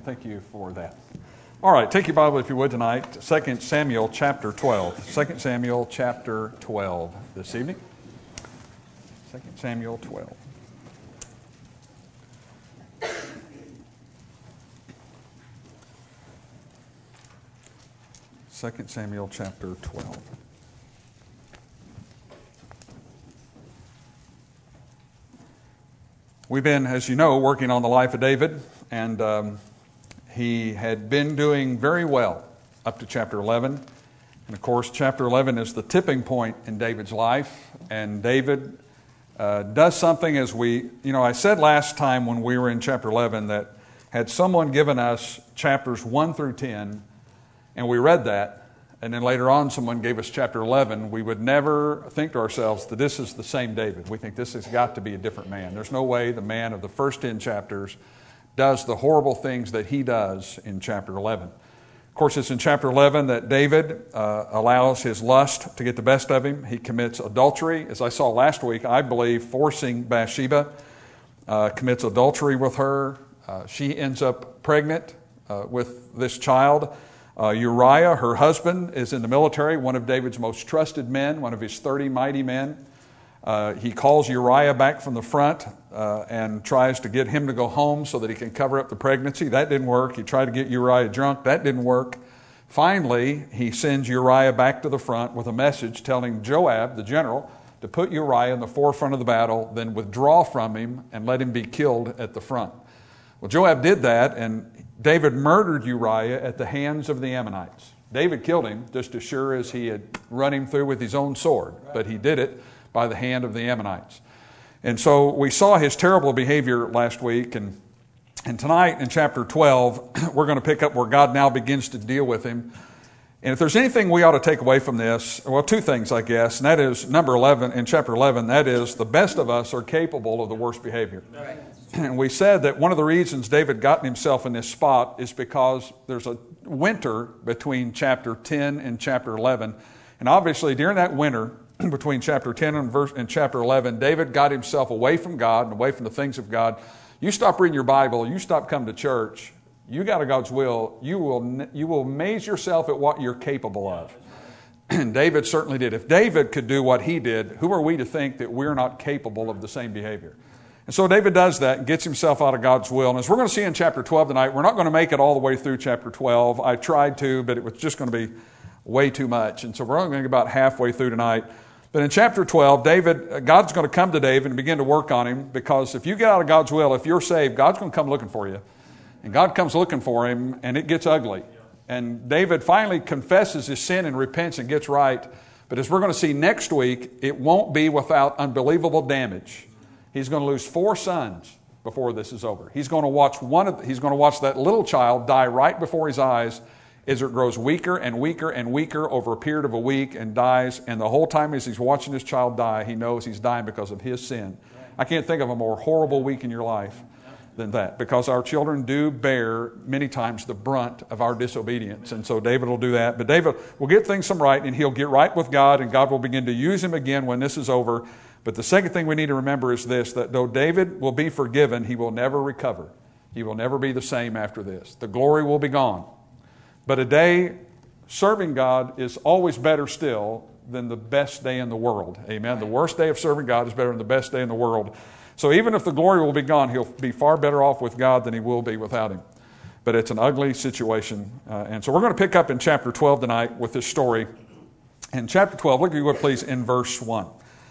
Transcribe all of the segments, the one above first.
Thank you for that. All right, take your Bible if you would tonight. 2 Samuel chapter 12. 2 Samuel chapter 12 this evening. 2 Samuel 12. Second Samuel chapter 12. We've been, as you know, working on the life of David, and he had been doing very well up to chapter 11. And of course, chapter 11 is the tipping point in David's life, and David does something I said last time when we were in chapter 11 that had someone given us chapters 1 through 10, and we read that, and then later on someone gave us chapter 11, we would never think to ourselves that this is the same David. We think this has got to be a different man. There's no way the man of the first 10 chapters does the horrible things that he does in chapter 11. Of course, it's in chapter 11 that David allows his lust to get the best of him. He commits adultery. As I saw last week, I believe forcing Bathsheba, commits adultery with her. She ends up pregnant with this child. Uriah, her husband, is in the military, one of David's most trusted men, one of his 30 mighty men. He calls Uriah back from the front and tries to get him to go home so that he can cover up the pregnancy. That didn't work. He tried to get Uriah drunk. That didn't work. Finally, he sends Uriah back to the front with a message telling Joab, the general, to put Uriah in the forefront of the battle, then withdraw from him and let him be killed at the front. Well, Joab did that, and David murdered Uriah at the hands of the Ammonites. David killed him just as sure as he had run him through with his own sword, but he did it by the hand of the Ammonites. And so we saw his terrible behavior last week, and tonight in chapter 12, we're going to pick up where God now begins to deal with him. And if there's anything we ought to take away from this, well, two things, I guess, and that is number 11, in chapter 11, that is the best of us are capable of the worst behavior. Right. And we said that one of the reasons David got himself in this spot is because there's a winter between chapter 10 and chapter 11. And obviously during that winter between chapter 10 and chapter 11, David got himself away from God and away from the things of God. You stop reading your Bible, you stop coming to church, you got to God's will, you will amaze yourself at what you're capable of. And David certainly did. If David could do what he did, who are we to think that we're not capable of the same behavior? And so David does that and gets himself out of God's will. And as we're going to see in chapter 12 tonight, we're not going to make it all the way through chapter 12. I tried to, but it was just going to be way too much. And so we're only going to get about halfway through tonight. But in chapter 12, God's going to come to David and begin to work on him, because if you get out of God's will, if you're saved, God's going to come looking for you. And God comes looking for him, and it gets ugly. And David finally confesses his sin and repents and gets right. But as we're going to see next week, it won't be without unbelievable damage. He's going to lose 4 sons before this is over. He's going to watch that little child die right before his eyes as it grows weaker and weaker and weaker over a period of a week and dies. And the whole time as he's watching this child die, he knows he's dying because of his sin. I can't think of a more horrible week in your life than that, because our children do bear many times the brunt of our disobedience. And so David will do that. But David will get things some right, and he'll get right with God, and God will begin to use him again when this is over. But the second thing we need to remember is this, that though David will be forgiven, he will never recover. He will never be the same after this. The glory will be gone. But a day serving God is always better still than the best day in the world. Amen. The worst day of serving God is better than the best day in the world. So even if the glory will be gone, he'll be far better off with God than he will be without him. But it's an ugly situation. And so we're going to pick up in chapter 12 tonight with this story. In chapter 12, look if you would please in verse 1.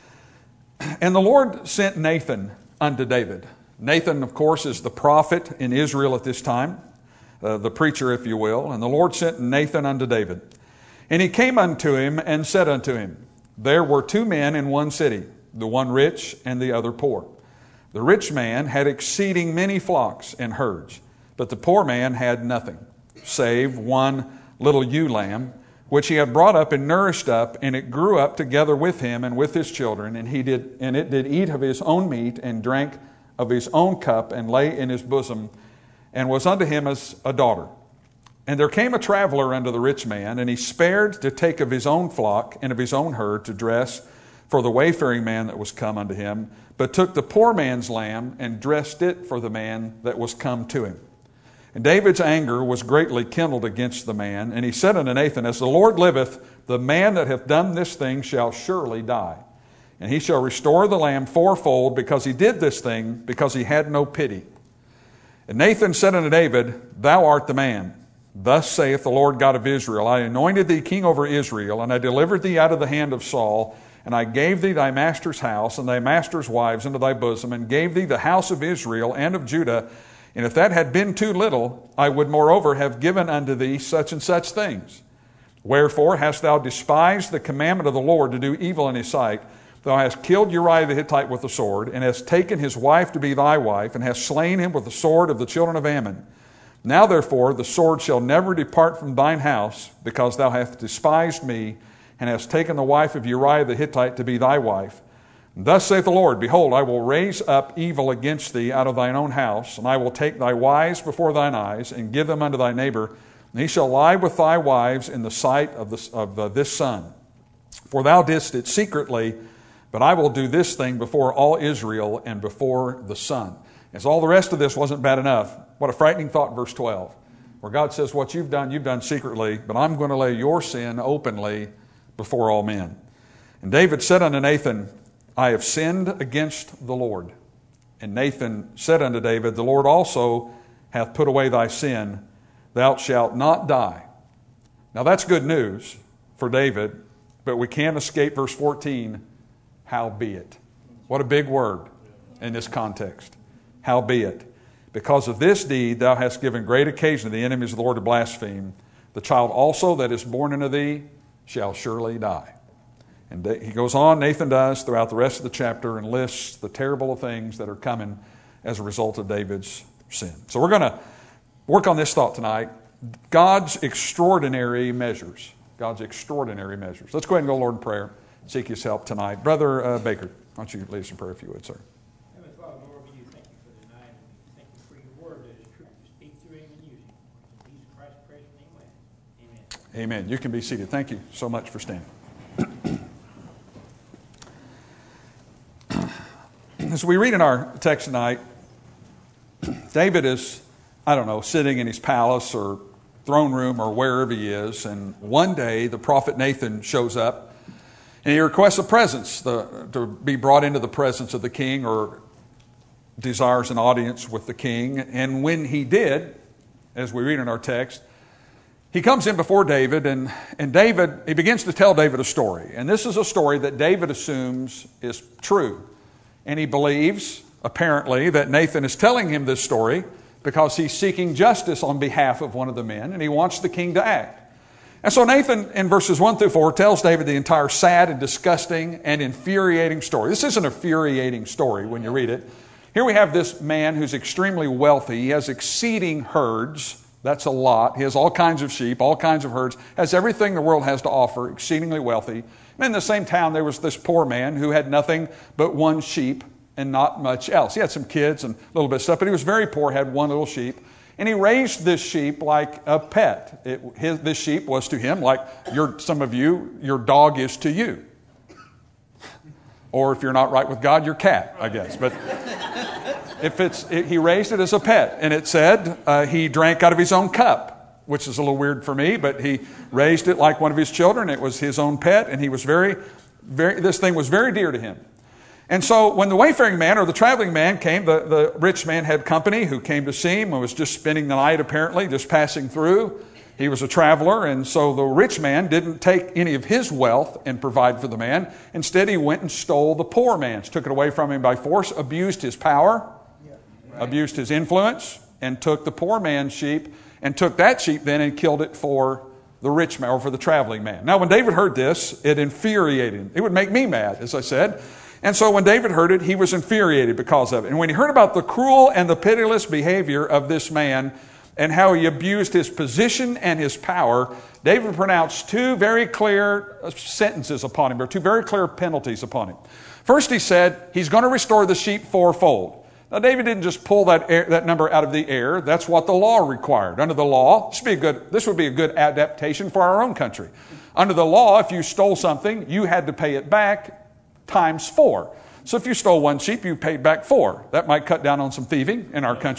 And the Lord sent Nathan unto David. Nathan, of course, is the prophet in Israel at this time, the preacher, if you will. And the Lord sent Nathan unto David. And he came unto him and said unto him, There were 2 men in one city, the one rich and the other poor. The rich man had exceeding many flocks and herds, but the poor man had nothing, save one little ewe lamb, which he had brought up and nourished up, and it grew up together with him and with his children, and it did eat of his own meat, and drank of his own cup, and lay in his bosom, and was unto him as a daughter. And there came a traveler unto the rich man, and he spared to take of his own flock and of his own herd to dress for the wayfaring man that was come unto him, but took the poor man's lamb and dressed it for the man that was come to him. And David's anger was greatly kindled against the man. And he said unto Nathan, As the Lord liveth, the man that hath done this thing shall surely die. And he shall restore the lamb fourfold, because he did this thing, because he had no pity. And Nathan said unto David, Thou art the man. Thus saith the Lord God of Israel, I anointed thee king over Israel, and I delivered thee out of the hand of Saul, and I gave thee thy master's house and thy master's wives into thy bosom, and gave thee the house of Israel and of Judah. And if that had been too little, I would moreover have given unto thee such and such things. Wherefore hast thou despised the commandment of the Lord to do evil in his sight? Thou hast killed Uriah the Hittite with the sword, and hast taken his wife to be thy wife, and hast slain him with the sword of the children of Ammon. Now therefore the sword shall never depart from thine house, because thou hast despised me, and hast taken the wife of Uriah the Hittite to be thy wife. And thus saith the Lord, Behold, I will raise up evil against thee out of thine own house, and I will take thy wives before thine eyes, and give them unto thy neighbor, and he shall lie with thy wives in the sight of this son. For thou didst it secretly, but I will do this thing before all Israel and before the sun. As all the rest of this wasn't bad enough, what a frightening thought, verse 12, where God says, what you've done secretly, but I'm going to lay your sin openly before all men. And David said unto Nathan, I have sinned against the Lord. And Nathan said unto David, The Lord also hath put away thy sin. Thou shalt not die. Now that's good news for David, but we can't escape verse 14, howbeit. What a big word in this context. Howbeit. Because of this deed thou hast given great occasion to the enemies of the Lord to blaspheme. The child also that is born unto thee shall surely die. And he goes on, Nathan does, throughout the rest of the chapter and lists the terrible things that are coming as a result of David's sin. So we're going to work on this thought tonight. God's extraordinary measures. God's extraordinary measures. Let's go ahead and go, Lord, in prayer. Seek His help tonight. Brother Baker, why don't you lead us in prayer if you would, sir. Heavenly Father, Lord, we do thank you for the night. And thank you for your word that is true to speak through Him and use Him. In Jesus Christ's precious name, amen. Amen. You can be seated. Thank you so much for standing. As we read in our text tonight, David is, sitting in his palace or throne room or wherever he is, and one day the prophet Nathan shows up and he requests a presence to be brought into the presence of the king, or desires an audience with the king. And when he did, as we read in our text, he comes in before David, and David, he begins to tell David a story. And this is a story that David assumes is true. And he believes, apparently, that Nathan is telling him this story because he's seeking justice on behalf of one of the men, and he wants the king to act. And so Nathan, in verses 1 through 4, tells David the entire sad and disgusting and infuriating story. This is an infuriating story when you read it. Here we have this man who's extremely wealthy. He has exceeding herds. That's a lot. He has all kinds of sheep, all kinds of herds, has everything the world has to offer, exceedingly wealthy. And in the same town, there was this poor man who had nothing but one sheep and not much else. He had some kids and a little bit of stuff, but he was very poor, had one little sheep. And he raised this sheep like a pet. This sheep was to him like some of you, your dog is to you. Or if you're not right with God, your cat, I guess. But he raised it as a pet. And it said he drank out of his own cup, which is a little weird for me, but he raised it like one of his children. It was his own pet, and he was this thing was very dear to him. And so when the wayfaring man or the traveling man came, the rich man had company who came to see him and was just spending the night, apparently, just passing through. He was a traveler, and so the rich man didn't take any of his wealth and provide for the man. Instead, he went and stole the poor man's, took it away from him by force, abused his power, abused his influence, and took the poor man's sheep, and took that sheep then and killed it for the rich man or for the traveling man. Now, when David heard this, it infuriated him. It would make me mad, as I said. And so when David heard it, he was infuriated because of it. And when he heard about the cruel and the pitiless behavior of this man and how he abused his position and his power, David pronounced two very clear sentences upon him, or two very clear penalties upon him. First, he said he's going to restore the sheep fourfold. Now, David didn't just pull that number out of the air. That's what the law required. Under the law, this would be a good adaptation for our own country. Under the law, if you stole something, you had to pay it back times 4. So if you stole one sheep, you paid back 4. That might cut down on some thieving in our country.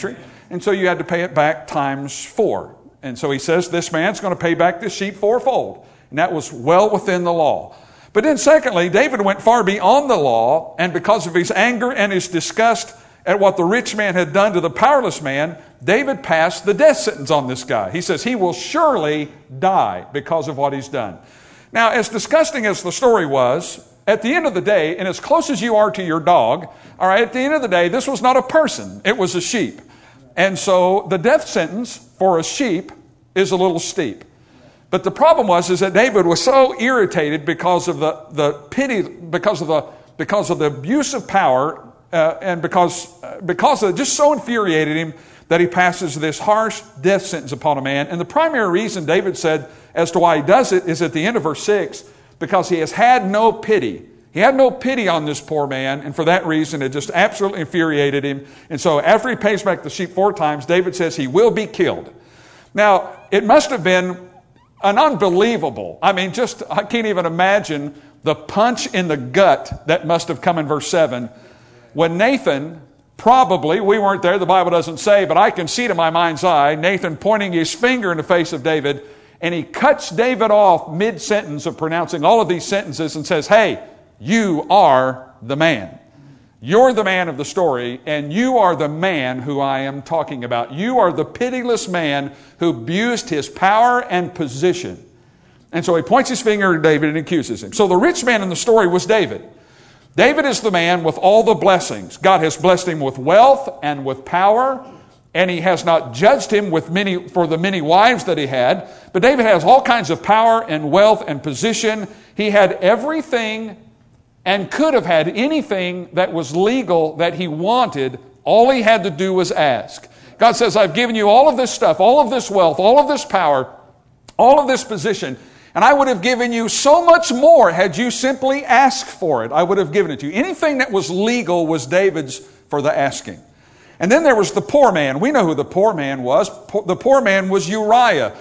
and so you had to pay it back times 4. And so he says this man's going to pay back this sheep fourfold. And that was well within the law. But then secondly, David went far beyond the law, and because of his anger and his disgust at what the rich man had done to the powerless man, David passed the death sentence on this guy. He says he will surely die because of what he's done. Now, as disgusting as the story was, at the end of the day, and as close as you are to your dog, all right, at the end of the day, this was not a person, it was a sheep. And so the death sentence for a sheep is a little steep. But the problem is that David was so irritated because of the pity, because of the abuse of power, and because of it just so infuriated him that he passes this harsh death sentence upon a man. And the primary reason David said as to why he does it is at the end of verse 6, because he has had no pity. He had no pity on this poor man, and for that reason it just absolutely infuriated him. And so after he pays back the sheep 4 times, David says he will be killed. Now, it must have been an unbelievable, I can't even imagine the punch in the gut that must have come in verse 7 when Nathan, probably, we weren't there, the Bible doesn't say, but I can see to my mind's eye, Nathan pointing his finger in the face of David, and he cuts David off mid-sentence of pronouncing all of these sentences and says, hey, you are the man. You're the man of the story, and you are the man who I am talking about. You are the pitiless man who abused his power and position. And so he points his finger at David and accuses him. So the rich man in the story was David. David is the man with all the blessings. God has blessed him with wealth and with power, and he has not judged him for the many wives that he had. But David has all kinds of power and wealth and position. He had everything and could have had anything that was legal that he wanted. All he had to do was ask. God says, I've given you all of this stuff, all of this wealth, all of this power, all of this position, and I would have given you so much more had you simply asked for it. I would have given it to you. Anything that was legal was David's for the asking. And then there was the poor man. We know who the poor man was. The poor man was Uriah,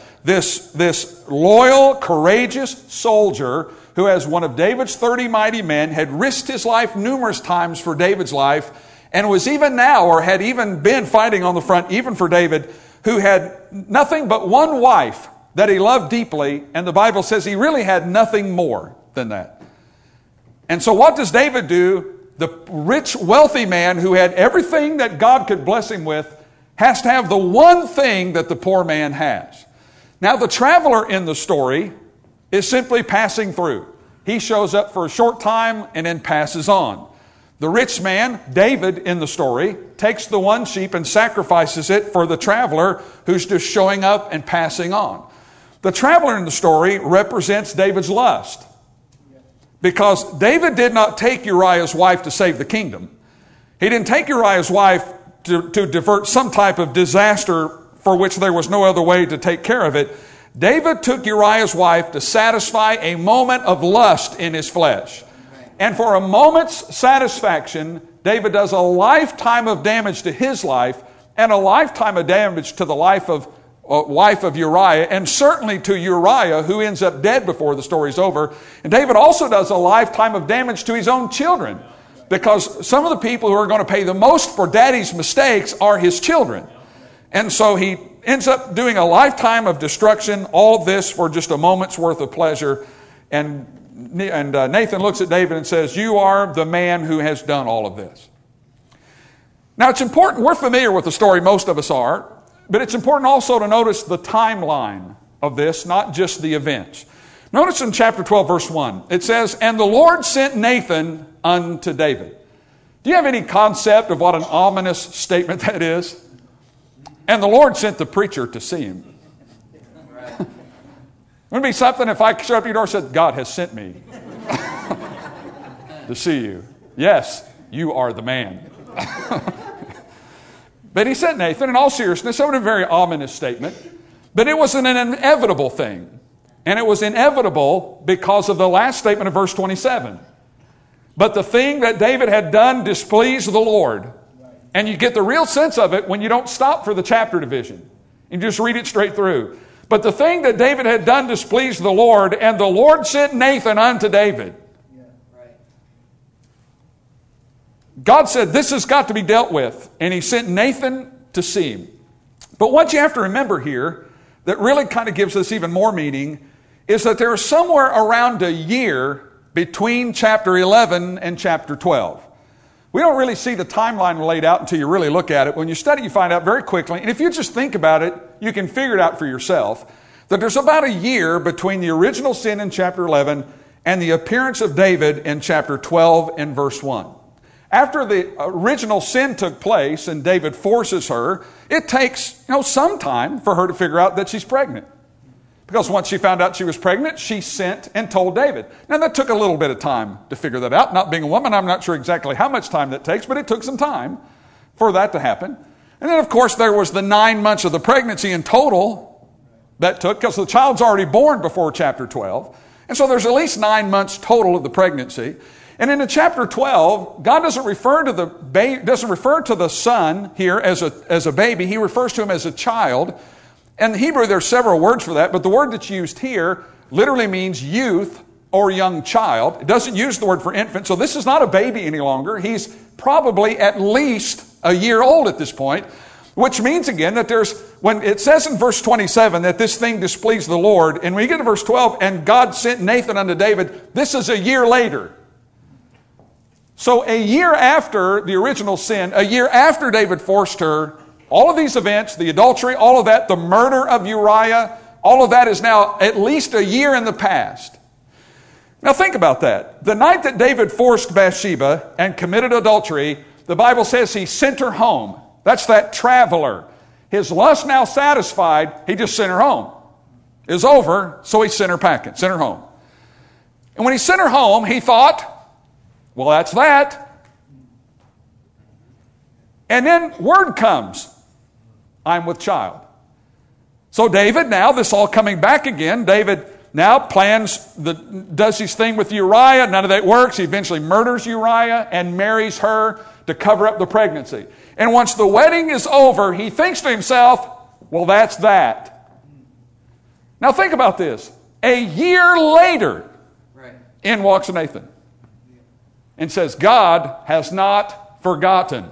this loyal, courageous soldier who, as one of David's 30 mighty men, had risked his life numerous times for David's life, and was even now, or had even been fighting on the front, even for David, who had nothing but one wife that he loved deeply, and the Bible says he really had nothing more than that. And so what does David do? The rich, wealthy man who had everything that God could bless him with has to have the one thing that the poor man has. Now, the traveler in the story is simply passing through. He shows up for a short time and then passes on. The rich man, David in the story, takes the one sheep and sacrifices it for the traveler who's just showing up and passing on. The traveler in the story represents David's lust. Because David did not take Uriah's wife to save the kingdom. He didn't take Uriah's wife to divert some type of disaster for which there was no other way to take care of it. David took Uriah's wife to satisfy a moment of lust in his flesh. And for a moment's satisfaction, David does a lifetime of damage to his life and a lifetime of damage to the wife of Uriah, and certainly to Uriah, who ends up dead before the story's over. And David also does a lifetime of damage to his own children, because some of the people who are going to pay the most for daddy's mistakes are his children. And so he ends up doing a lifetime of destruction, all this for just a moment's worth of pleasure. And Nathan looks at David and says, you are the man who has done all of this. Now it's important, we're familiar with the story, most of us are, but it's important also to notice the timeline of this, not just the events. Notice in chapter 12, verse 1, it says, and the Lord sent Nathan unto David. Do you have any concept of what an ominous statement that is? And the Lord sent the preacher to see him. Wouldn't it be something if I showed up at your door and said, God has sent me to see you. Yes, you are the man. But he sent Nathan. In all seriousness, that was a very ominous statement. But it was an inevitable thing. And it was inevitable because of the last statement of verse 27. But the thing that David had done displeased the Lord. And you get the real sense of it when you don't stop for the chapter division. You just read it straight through. But the thing that David had done displeased the Lord, and the Lord sent Nathan unto David. God said, this has got to be dealt with. And he sent Nathan to see him. But what you have to remember here that really kind of gives us even more meaning is that there is somewhere around a year between chapter 11 and chapter 12. We don't really see the timeline laid out until you really look at it. When you study, you find out very quickly, and if you just think about it, you can figure it out for yourself, that there's about a year between the original sin in chapter 11 and the appearance of David in chapter 12 and verse 1. After the original sin took place and David forces her, it takes some time for her to figure out that she's pregnant. Because once she found out she was pregnant, she sent and told David. Now that took a little bit of time to figure that out. Not being a woman, I'm not sure exactly how much time that takes, but it took some time for that to happen. And then of course there was the 9 months of the pregnancy in total that took, because the child's already born before chapter 12. And so there's at least 9 months total of the pregnancy. And in chapter 12, God doesn't refer to the son here as a baby. He refers to him as a child. In Hebrew, there's several words for that, but the word that's used here literally means youth or young child. It doesn't use the word for infant, so this is not a baby any longer. He's probably at least a year old at this point, which means again that when it says in verse 27 that this thing displeased the Lord, and when you get to verse 12, and God sent Nathan unto David, this is a year later. So a year after the original sin, a year after David forced her, all of these events, the adultery, all of that, the murder of Uriah, all of that is now at least a year in the past. Now think about that. The night that David forced Bathsheba and committed adultery, the Bible says he sent her home. That's that traveler. His lust now satisfied, he just sent her home. It was over, so he sent her packing, sent her home. And when he sent her home, he thought, well, that's that. And then word comes, I'm with child. So David, now this all coming back again, David now does his thing with Uriah. None of that works. He eventually murders Uriah and marries her to cover up the pregnancy. And once the wedding is over, he thinks to himself, well, that's that. Now think about this. A year later, in walks Nathan and says, God has not forgotten.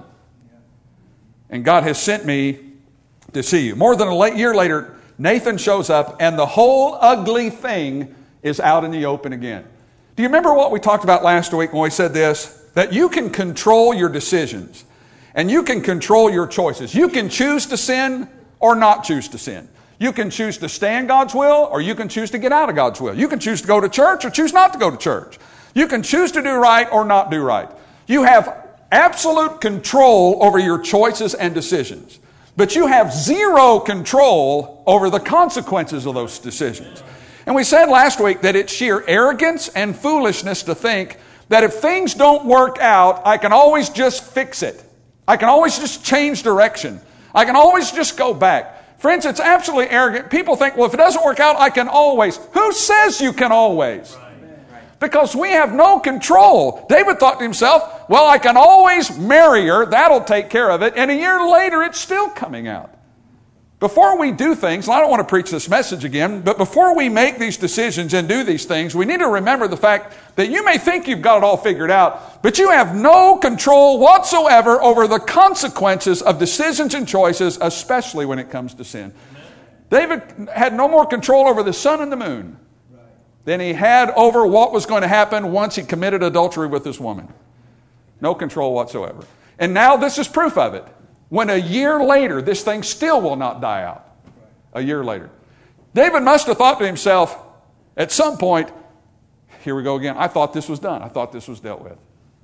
And God has sent me to see you. More than a year later, Nathan shows up and the whole ugly thing is out in the open again. Do you remember what we talked about last week when we said this? That you can control your decisions and you can control your choices. You can choose to sin or not choose to sin. You can choose to stay in God's will or you can choose to get out of God's will. You can choose to go to church or choose not to go to church. You can choose to do right or not do right. You have absolute control over your choices and decisions. But you have zero control over the consequences of those decisions. And we said last week that it's sheer arrogance and foolishness to think that if things don't work out, I can always just fix it. I can always just change direction. I can always just go back. Friends, it's absolutely arrogant. People think, well, if it doesn't work out, I can always. Who says you can always? Because we have no control. David thought to himself, well, I can always marry her. That'll take care of it. And a year later, it's still coming out. Before we do things, and I don't want to preach this message again, but before we make these decisions and do these things, we need to remember the fact that you may think you've got it all figured out, but you have no control whatsoever over the consequences of decisions and choices, especially when it comes to sin. David had no more control over the sun and the moon than he had over what was going to happen once he committed adultery with this woman. No control whatsoever. And now this is proof of it. When a year later, this thing still will not die out. A year later. David must have thought to himself, at some point, here we go again, I thought this was done. I thought this was dealt with.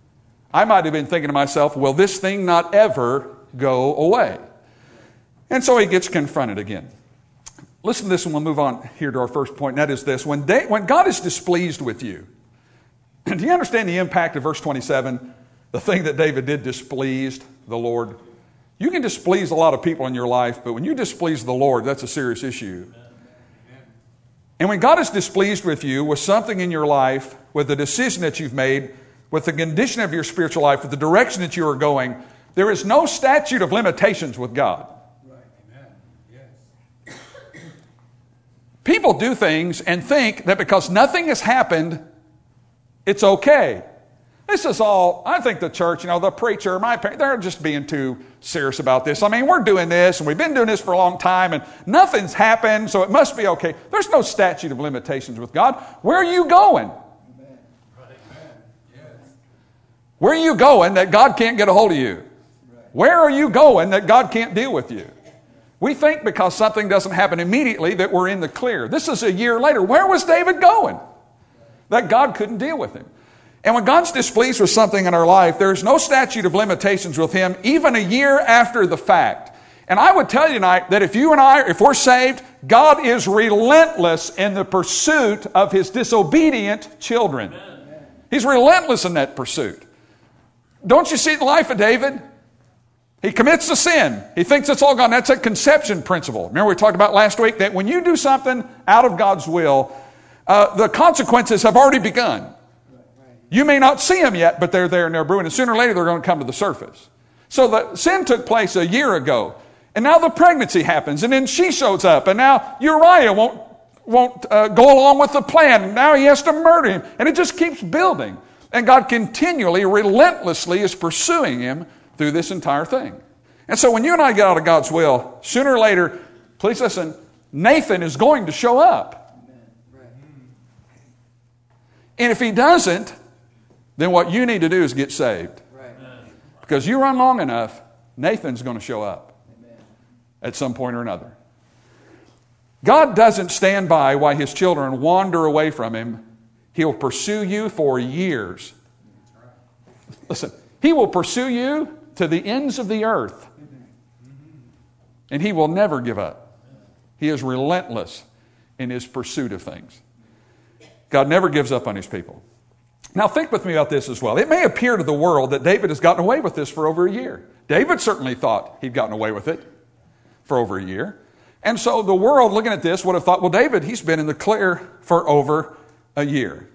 I might have been thinking to myself, will this thing not ever go away? And so he gets confronted again. Listen to this and we'll move on here to our first point, and that is this. When God is displeased with you, do you understand the impact of verse 27? The thing that David did displeased the Lord. You can displease a lot of people in your life, but when you displease the Lord, that's a serious issue. And when God is displeased with you, with something in your life, with the decision that you've made, with the condition of your spiritual life, with the direction that you are going, there is no statute of limitations with God. People do things and think that because nothing has happened, it's okay. This is all, I think the church, the preacher, my parents, they're just being too serious about this. I mean, we're doing this, and we've been doing this for a long time, and nothing's happened, so it must be okay. There's no statute of limitations with God. Where are you going? Where are you going that God can't get a hold of you? Where are you going that God can't deal with you? We think because something doesn't happen immediately that we're in the clear. This is a year later. Where was David going that God couldn't deal with him? And when God's displeased with something in our life, there's no statute of limitations with Him, even a year after the fact. And I would tell you tonight that if you and I, if we're saved, God is relentless in the pursuit of His disobedient children. He's relentless in that pursuit. Don't you see the life of David? He commits a sin. He thinks it's all gone. That's a conception principle. Remember we talked about last week that when you do something out of God's will, the consequences have already begun. You may not see them yet, but they're there and they're brewing. And sooner or later, they're going to come to the surface. So the sin took place a year ago. And now the pregnancy happens. And then she shows up. And now Uriah won't go along with the plan. And now he has to murder him. And it just keeps building. And God continually, relentlessly is pursuing him through this entire thing. And so when you and I get out of God's will, sooner or later, please listen, Nathan is going to show up. And if he doesn't, then what you need to do is get saved. Because you run long enough, Nathan's going to show up at some point or another. God doesn't stand by while His children wander away from Him. He'll pursue you for years. Listen, He will pursue you to the ends of the earth. And He will never give up. He is relentless in His pursuit of things. God never gives up on His people. Now think with me about this as well. It may appear to the world that David has gotten away with this for over a year. David certainly thought he'd gotten away with it for over a year. And so the world looking at this would have thought, well, David, he's been in the clear for over a year.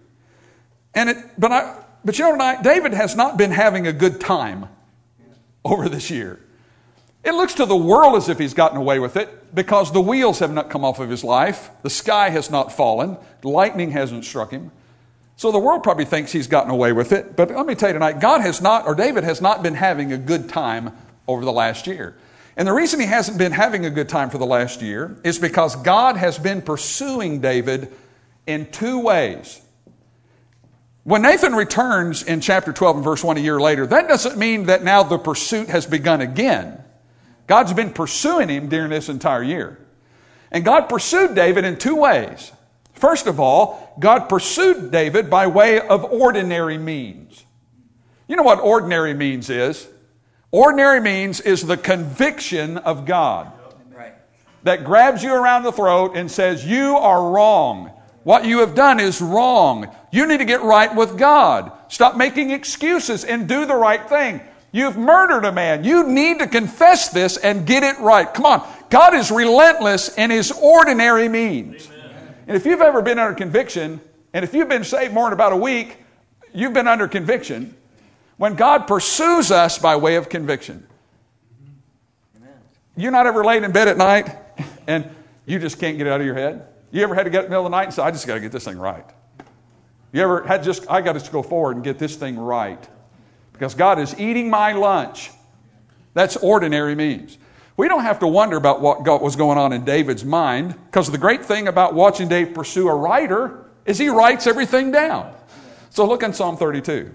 But you know, David has not been having a good time over this year. It looks to the world as if he's gotten away with it because the wheels have not come off of his life. The sky has not fallen. Lightning hasn't struck him. So the world probably thinks he's gotten away with it. But let me tell you tonight, David has not been having a good time over the last year. And the reason he hasn't been having a good time for the last year is because God has been pursuing David in two ways. When Nathan returns in chapter 12 and verse 1 a year later, that doesn't mean that now the pursuit has begun again. God's been pursuing him during this entire year. And God pursued David in two ways. First of all, God pursued David by way of ordinary means. You know what ordinary means is? Ordinary means is the conviction of God. That grabs you around the throat and says, you are wrong. What you have done is wrong. You need to get right with God. Stop making excuses and do the right thing. You've murdered a man. You need to confess this and get it right. Come on. God is relentless in His ordinary means. Amen. And if you've ever been under conviction, and if you've been saved more than about a week, you've been under conviction. When God pursues us by way of conviction. Amen. You're not ever laid in bed at night and you just can't get it out of your head? You ever had to get up in the middle of the night and say, I just got to get this thing right? You ever had I got to go forward and get this thing right? Because God is eating my lunch. That's ordinary means. We don't have to wonder about what was going on in David's mind, because the great thing about watching Dave pursue a writer is he writes everything down. So look in Psalm 32.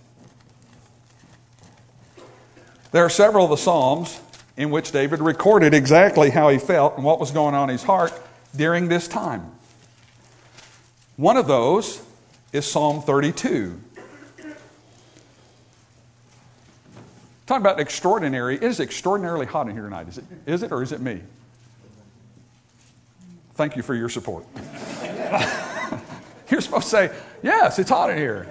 There are several of the Psalms in which David recorded exactly how he felt and what was going on in his heart during this time. One of those is Psalm 32. Talking about extraordinary. It is extraordinarily hot in here tonight. Is it or is it me? Thank you for your support. You're supposed to say, yes, it's hot in here.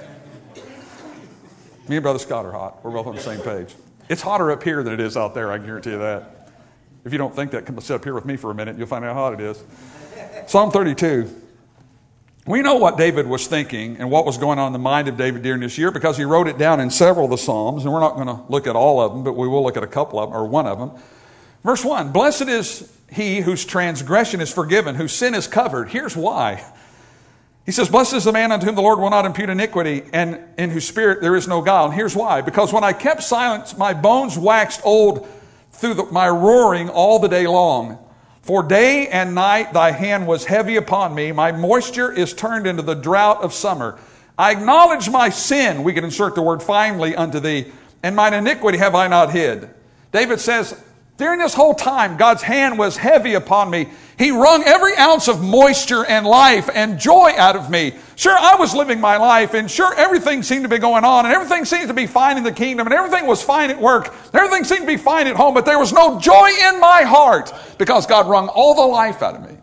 Me and Brother Scott are hot. We're both on the same page. It's hotter up here than it is out there, I guarantee you that. If you don't think that, come sit up here with me for a minute. You'll find out how hot it is. Psalm 32. We know what David was thinking and what was going on in the mind of David during this year because he wrote it down in several of the Psalms, and we're not going to look at all of them, but we will look at a couple of them, or one of them. Verse 1, blessed is he whose transgression is forgiven, whose sin is covered. Here's why. He says, blessed is the man unto whom the Lord will not impute iniquity, and in whose spirit there is no guile. And here's why. Because when I kept silence, my bones waxed old through my roaring all the day long. For day and night thy hand was heavy upon me. My moisture is turned into the drought of summer. I acknowledge my sin, we can insert the word finally, unto thee, and mine iniquity have I not hid. David says, during this whole time, God's hand was heavy upon me. He wrung every ounce of moisture and life and joy out of me. Sure, I was living my life, and sure, everything seemed to be going on, and everything seemed to be fine in the kingdom, and everything was fine at work, and everything seemed to be fine at home, but there was no joy in my heart because God wrung all the life out of me.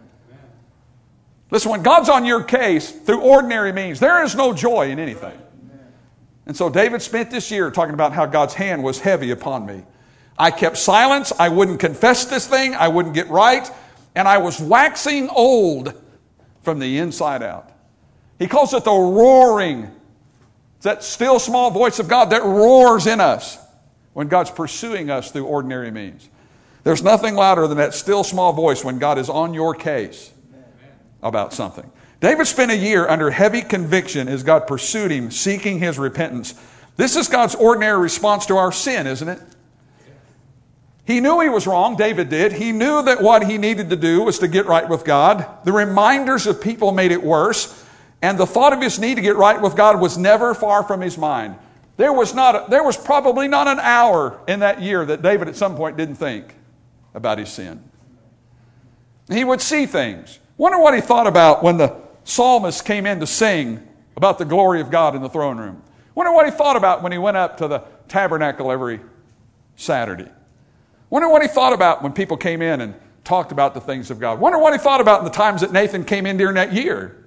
Listen, when God's on your case through ordinary means, there is no joy in anything. And so David spent this year talking about how God's hand was heavy upon me. I kept silence. I wouldn't confess this thing. I wouldn't get right. And I was waxing old from the inside out. He calls it the roaring. It's that still small voice of God that roars in us when God's pursuing us through ordinary means. There's nothing louder than that still small voice when God is on your case about something. David spent a year under heavy conviction as God pursued him, seeking his repentance. This is God's ordinary response to our sin, isn't it? He knew he was wrong, David did. He knew that what he needed to do was to get right with God. The reminders of people made it worse, and the thought of his need to get right with God was never far from his mind. There was probably not an hour in that year that David at some point didn't think about his sin. He would see things. Wonder what he thought about when the psalmist came in to sing about the glory of God in the throne room. Wonder what he thought about when he went up to the tabernacle every Saturday. Wonder what he thought about when people came in and talked about the things of God. Wonder what he thought about in the times that Nathan came in during that year.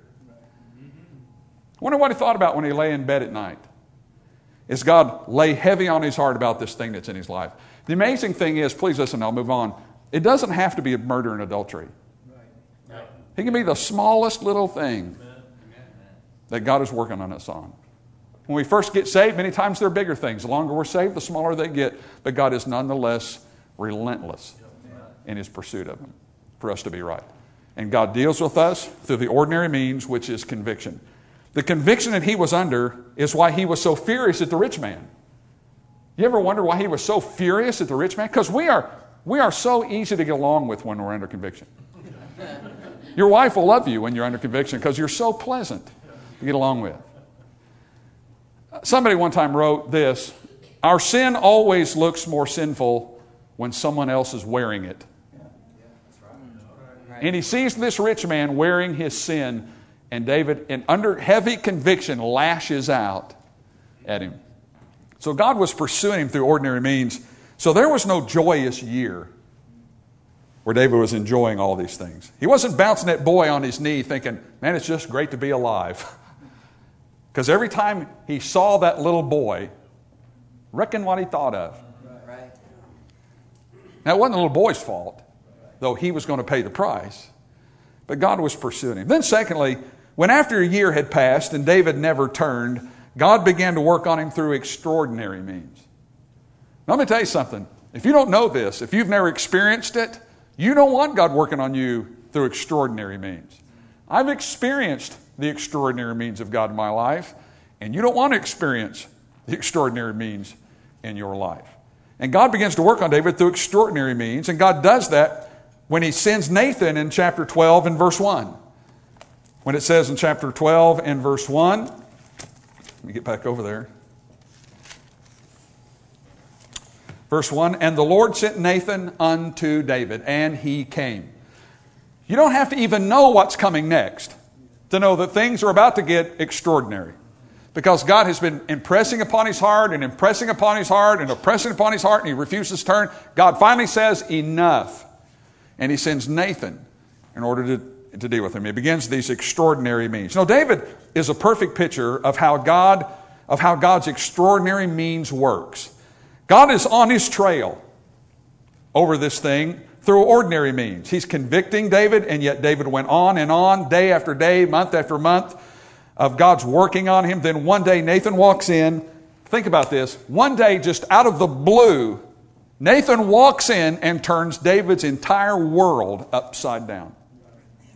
Wonder what he thought about when he lay in bed at night. As God lay heavy on his heart about this thing that's in his life. The amazing thing is, please listen, I'll move on. It doesn't have to be murder and adultery. It can be the smallest little thing that God is working on us on. When we first get saved, many times they're bigger things. The longer we're saved, the smaller they get. But God is nonetheless relentless in his pursuit of them for us to be right. And God deals with us through the ordinary means, which is conviction. The conviction that he was under is why he was so furious at the rich man. You ever wonder why he was so furious at the rich man? Because we are so easy to get along with when we're under conviction. Your wife will love you when you're under conviction because you're so pleasant to get along with. Somebody one time wrote this: our sin always looks more sinful when someone else is wearing it. And he sees this rich man wearing his sin, and David, and under heavy conviction, lashes out at him. So God was pursuing him through ordinary means. So there was no joyous year where David was enjoying all these things. He wasn't bouncing that boy on his knee thinking, man, it's just great to be alive. Because every time he saw that little boy, reckon what he thought of. Right. Now, it wasn't the little boy's fault, though he was going to pay the price. But God was pursuing him. Then secondly, when after a year had passed and David never turned, God began to work on him through extraordinary means. Now, let me tell you something. If you don't know this, if you've never experienced it, you don't want God working on you through extraordinary means. I've experienced the extraordinary means of God in my life, and you don't want to experience the extraordinary means in your life. And God begins to work on David through extraordinary means, and God does that when he sends Nathan in chapter 12 and verse 1. When it says in chapter 12 and verse 1, let me get back over there. Verse 1, and the Lord sent Nathan unto David, and he came. You don't have to even know what's coming next to know that things are about to get extraordinary. Because God has been impressing upon his heart and impressing upon his heart and impressing upon his heart, and he refuses to turn. God finally says, enough. And he sends Nathan in order to deal with him. He begins these extraordinary means. Now, David is a perfect picture of how God's extraordinary means works. God is on his trail over this thing through ordinary means. He's convicting David, and yet David went on and on, day after day, month after month, of God's working on him. Then one day Nathan walks in. Think about this. One day, just out of the blue, Nathan walks in and turns David's entire world upside down.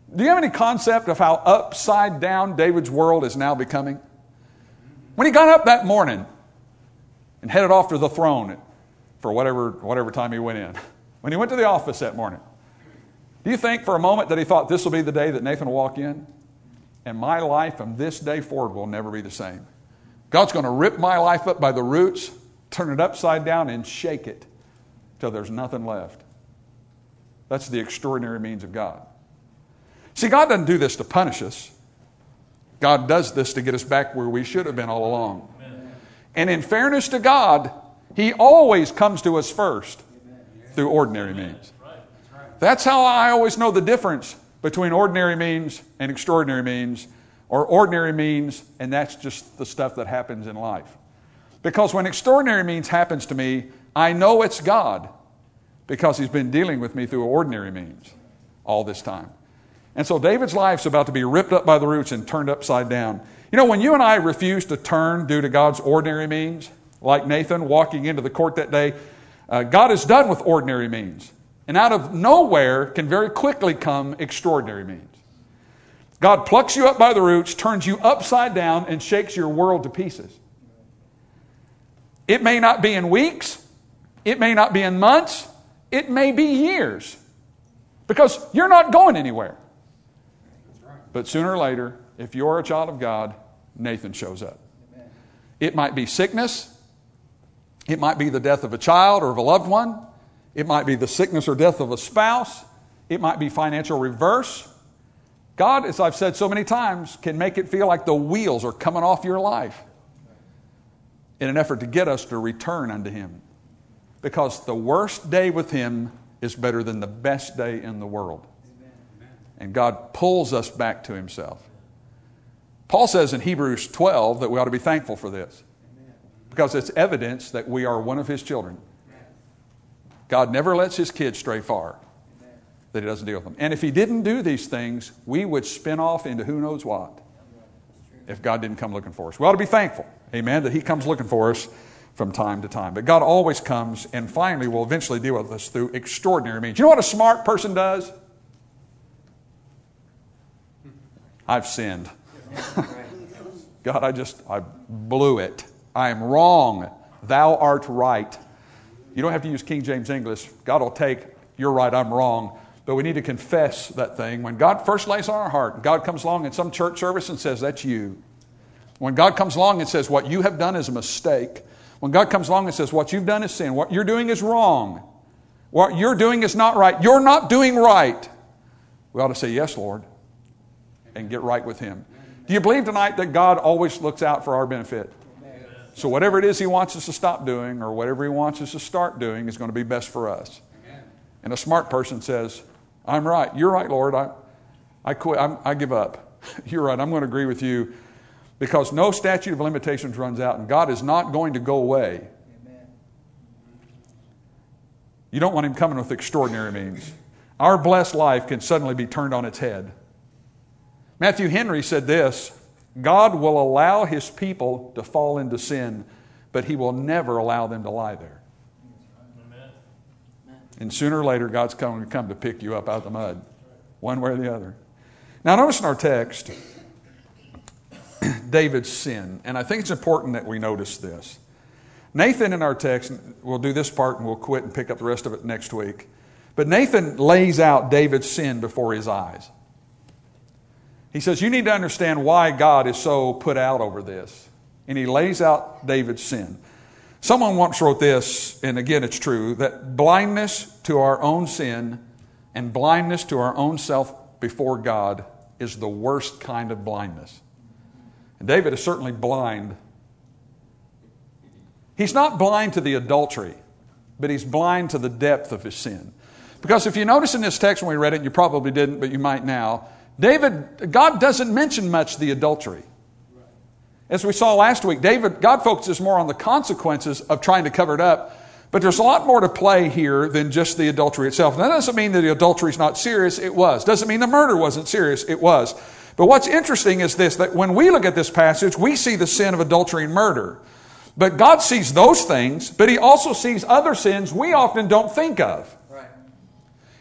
Do you have any concept of how upside down David's world is now becoming? When he got up that morning and headed off to the throne for whatever time he went in, when he went to the office that morning, do you think for a moment that he thought this will be the day that Nathan will walk in? And my life from this day forward will never be the same. God's going to rip my life up by the roots, turn it upside down, and shake it till there's nothing left. That's the extraordinary means of God. See, God doesn't do this to punish us. God does this to get us back where we should have been all along. Amen. And in fairness to God, He always comes to us first through ordinary means. That's how I always know the difference between ordinary means and extraordinary means, or ordinary means, and that's just the stuff that happens in life. Because when extraordinary means happens to me, I know it's God because He's been dealing with me through ordinary means all this time. And so David's life's about to be ripped up by the roots and turned upside down. You know, when you and I refuse to turn due to God's ordinary means, like Nathan walking into the court that day, God is done with ordinary means. And out of nowhere can very quickly come extraordinary means. God plucks you up by the roots, turns you upside down, and shakes your world to pieces. It may not be in weeks. It may not be in months. It may be years. Because you're not going anywhere. But sooner or later, if you're a child of God, Nathan shows up. Amen. It might be sickness. It might be the death of a child or of a loved one. It might be the sickness or death of a spouse. It might be financial reverse. God, as I've said so many times, can make it feel like the wheels are coming off your life in an effort to get us to return unto Him. Because the worst day with Him is better than the best day in the world. And God pulls us back to Himself. Paul says in Hebrews 12 that we ought to be thankful for this. Because it's evidence that we are one of His children. God never lets His kids stray far that He doesn't deal with them. And if He didn't do these things, we would spin off into who knows what if God didn't come looking for us. We ought to be thankful, amen, that He comes looking for us from time to time. But God always comes and finally will eventually deal with us through extraordinary means. You know what a smart person does? I've sinned. God, I blew it. I am wrong. Thou art right. You don't have to use King James English. God will take, you're right, I'm wrong. But we need to confess that thing. When God first lays on our heart, God comes along in some church service and says, that's you. When God comes along and says, what you have done is a mistake. When God comes along and says, what you've done is sin. What you're doing is wrong. What you're doing is not right. You're not doing right. We ought to say, yes, Lord, and get right with Him. Do you believe tonight that God always looks out for our benefit? So whatever it is He wants us to stop doing or whatever He wants us to start doing is going to be best for us. And a smart person says, I'm right. You're right, Lord. I quit. I give up. You're right. I'm going to agree with you because no statute of limitations runs out and God is not going to go away. You don't want Him coming with extraordinary means. Our blessed life can suddenly be turned on its head. Matthew Henry said this, God will allow His people to fall into sin, but He will never allow them to lie there. Amen. And sooner or later, God's going to come to pick you up out of the mud, one way or the other. Now, notice in our text, David's sin. And I think it's important that we notice this. Nathan in our text, we'll do this part and we'll quit and pick up the rest of it next week. But Nathan lays out David's sin before his eyes. He says, you need to understand why God is so put out over this. And he lays out David's sin. Someone once wrote this, and again it's true, that blindness to our own sin and blindness to our own self before God is the worst kind of blindness. And David is certainly blind. He's not blind to the adultery, but he's blind to the depth of his sin. Because if you notice in this text when we read it, you probably didn't, but you might now, God doesn't mention much the adultery. As we saw last week, God focuses more on the consequences of trying to cover it up. But there's a lot more to play here than just the adultery itself. That doesn't mean that the adultery is not serious. It was. Doesn't mean the murder wasn't serious. It was. But what's interesting is this, that when we look at this passage, we see the sin of adultery and murder. But God sees those things, but He also sees other sins we often don't think of.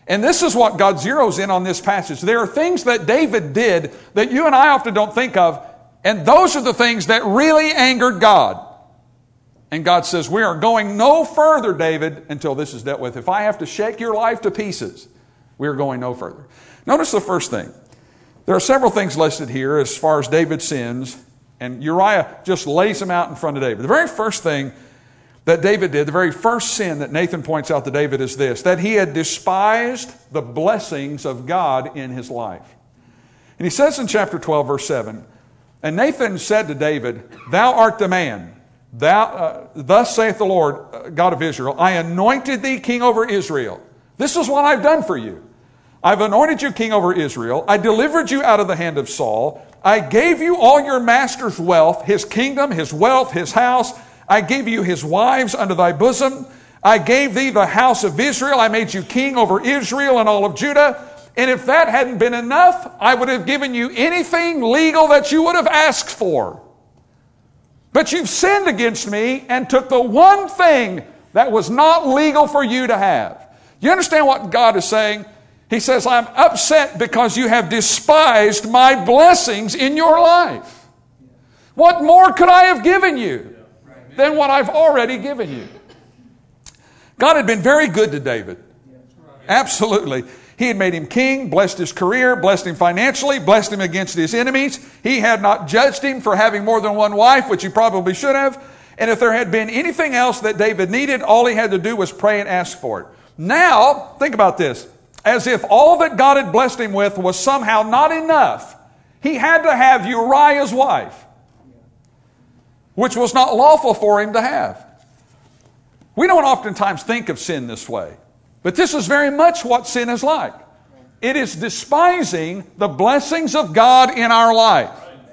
And this is what God zeroes in on this passage. There are things that David did that you and I often don't think of, and those are the things that really angered God. And God says, we are going no further, David, until this is dealt with. If I have to shake your life to pieces, we are going no further. Notice the first thing. There are several things listed here as far as David's sins, and Uriah just lays them out in front of David. The very first thing that David did, the very first sin that Nathan points out to David is this, that he had despised the blessings of God in his life. And he says in chapter 12, verse 7, and Nathan said to David, thou art the man. Thus saith the Lord, God of Israel, I anointed thee king over Israel. This is what I've done for you. I've anointed you king over Israel. I delivered you out of the hand of Saul. I gave you all your master's wealth, his kingdom, his wealth, his house. I gave you his wives under thy bosom. I gave thee the house of Israel. I made you king over Israel and all of Judah. And if that hadn't been enough, I would have given you anything legal that you would have asked for. But you've sinned against me and took the one thing that was not legal for you to have. You understand what God is saying? He says, I'm upset because you have despised my blessings in your life. What more could I have given you than what I've already given you? God had been very good to David. Absolutely. He had made him king, blessed his career, blessed him financially, blessed him against his enemies. He had not judged him for having more than one wife, which he probably should have. And if there had been anything else that David needed, all he had to do was pray and ask for it. Now, think about this. As if all that God had blessed him with was somehow not enough, he had to have Uriah's wife, which was not lawful for him to have. We don't oftentimes think of sin this way, but this is very much what sin is like. It is despising the blessings of God in our life.